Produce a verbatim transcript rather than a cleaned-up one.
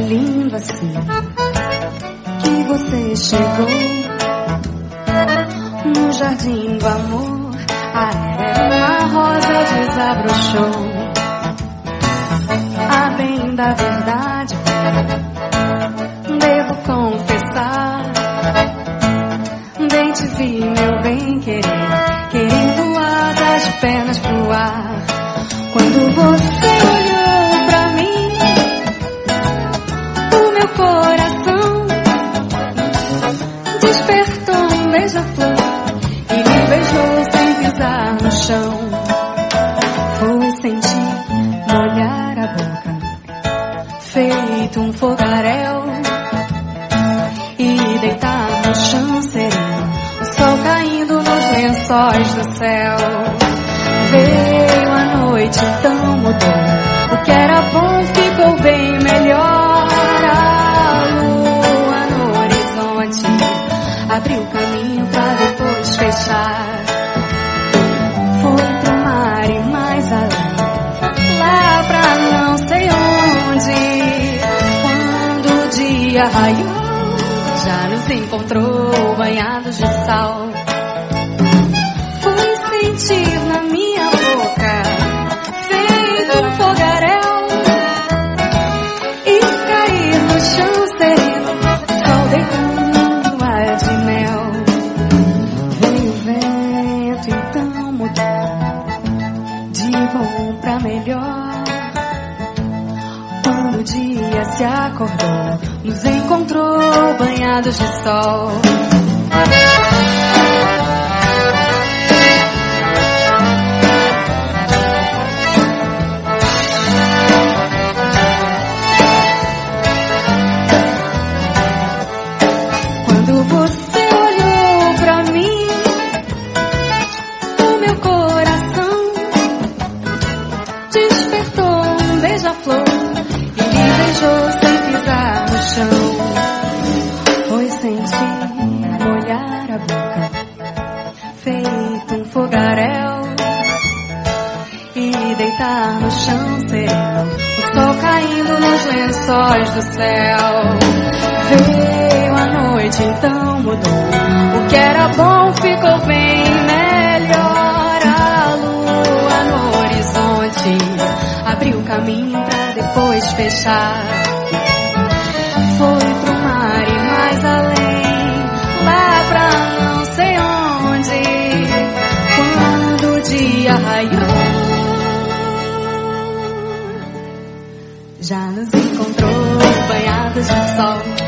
lindo assim que você chegou no jardim do amor. A uma rosa desabrochou. A bem da verdade, devo confessar, bem te vi, meu bem querer, querendo asas de pernas pro ar. Quando você olhou pra mim, o meu coração despertou um beija-flor e me beijou sem pisar no chão. Foi sentir molhar a boca, feito um fogaréu, e deitar no chão sereno, o sol caindo nos lençóis do céu. Veio a noite, então mudou, o que era bom ficou bem melhor. A lua no horizonte abriu o caminho pra depois fechar. Foi pro mar e mais além, lá pra não sei onde. Quando o dia raiou, já nos encontrou banhados de sal. Fui sentir na minha boca, feito um fogaréu, e cair no chão sereno, sol deitando no ar de mel. Veio o vento, então mudou, de bom pra melhor. Quando o dia se acordou, nos encontrou banhados de sol. Quando você olhou pra mim, o meu coração despertou um beija-flor e me beijou sem pisar no chão. Foi sentir molhar a boca, feito um fogaréu, e deitar no chão sereno, o sol caindo nos lençóis do céu. Veio a noite, então mudou, o que era bom ficou bem melhor. A lua no horizonte abriu o caminho pra depois fechar. Foi pro mar e mais além, lá pra não sei onde. Quando o dia raiou, já nos encontrou banhados de sol.